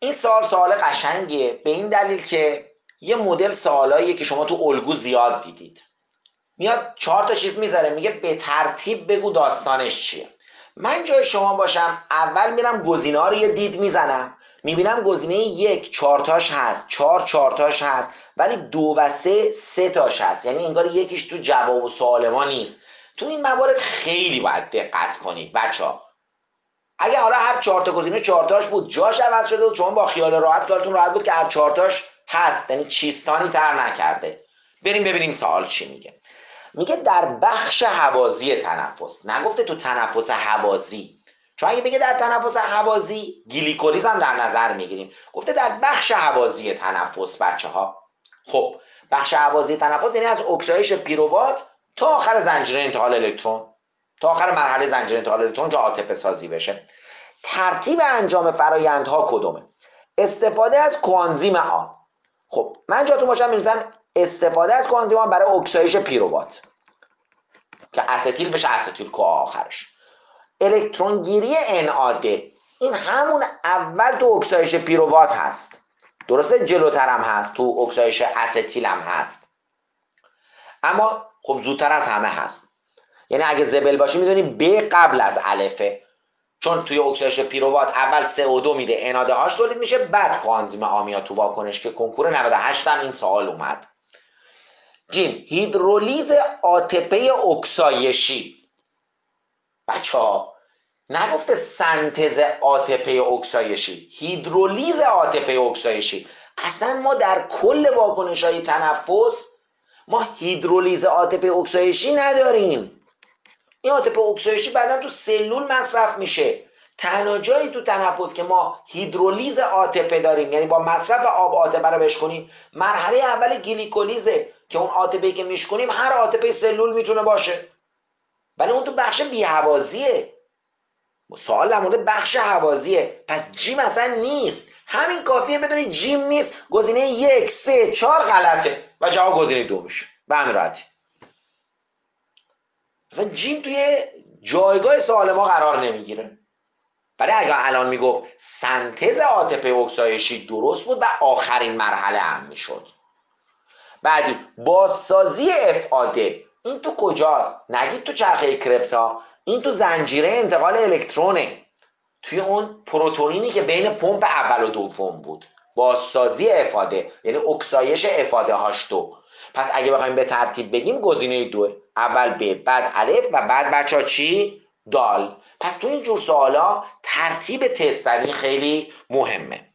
این سوال قشنگیه به این دلیل که یه مدل سوالاییه که شما تو الگو زیاد دیدید. میاد 4 تا چیز میذاره، میگه به ترتیب بگو داستانش چیه. من جای شما باشم اول میرم گزینه ها رو یه دید میزنم، میبینم گزینه 1 4 تاش هست، 4 4 تاش هست، ولی 2 و 3 3 تاش هست. یعنی انگار یکیش تو جواب و سوال ما نیست. تو این موارد خیلی باید دقت کنید بچه‌ها. اگه حالا هر 4 تا گزینه 4 تاش بود، جاش عوض شده بود، شما با خیال راحت کارتون راحت بود که هر 4 تاش هست، یعنی چیستانی تر نکرده. بریم ببینیم سوال چی میگه. میگه در بخش هوازی تنفس، نگفته تو تنفس هوازی، چون اگه بگه در تنفس هوازی گلیکولیز هم در نظر میگیریم. گفته در بخش هوازی تنفس بچه‌ها. خب بخش هوازی تنفس یعنی از اکسایش پیروات تا آخر زنجیره انتقال الکترون، تا آخر مرحله زنجیره انتقال الکترون که عاطفه سازی بشه. ترتیب انجام فرایندها کدومه؟ استفاده از کوانزیم آ. خب من جاتون باشم می‌نویسم استفاده از کوانزیم آ برای اکسایش پیروات که استیل بشه استیل کو آخرش. الکترون گیری NAD، این همون اول تو اکسایش پیروات هست، درسته جلوتر هم هست تو اکسایش استیل هم هست، اما خب زودتر از همه هست. یعنی اگه زبل باشی میدونی ب قبل از الفه، چون توی اکسایش پیروات اول CO2 میده NAD هاش تولید میشه، بعد کوانزیم آ میاد تو واکنش که کنکور 98 هم این سوال اومد. جیم هیدرولیز ATP اکسایشی. بچه‌ها نگفته سنتز ATP اکسایشی، هیدرولیز ATP اکسایشی. اصلا ما در کل واکنش‌های تنفس ما هیدرولیز ATP اکسایشی نداریم. این ATP اکسایشی بعدا تو سلول مصرف میشه. تنها جایی تو تنفس که ما هیدرولیز ATP داریم، یعنی با مصرف آب ATP رو بشکنیم، مرحله اول گلیکولیزه که اون ATP که میشکنیم هر ATP سلول میتونه باشه، ولی اون تو بخش بی‌هوازیه. سوال در مورد بخش هوازیه، پس جیم اصلا نیست. همین کافیه بدونید جیم نیست. گزینه 1 3 4 غلطه و جواب گزینه 2 میشه به همین راحتی. اصلا جیم توی جایگاه سوال ما قرار نمیگیره. ولی اگه الان میگفت سنتز ATP اکسایشی درست بود و آخرین مرحله هم میشد. بعدی بازسازی FAD، این تو کجاست؟ نگید تو چرخه کربس ها، این تو زنجیره انتقال الکترونه، توی اون پروتئینی که بین پمپ اول و دوم بود. بازسازی افاده یعنی اکسایش افاده هاش دو. پس اگه بخوایم به ترتیب بگیم گزینه 2، اول ب بعد الف و بعد بچا چی؟ دال. پس تو این جور سوالا ترتیب تستری خیلی مهمه.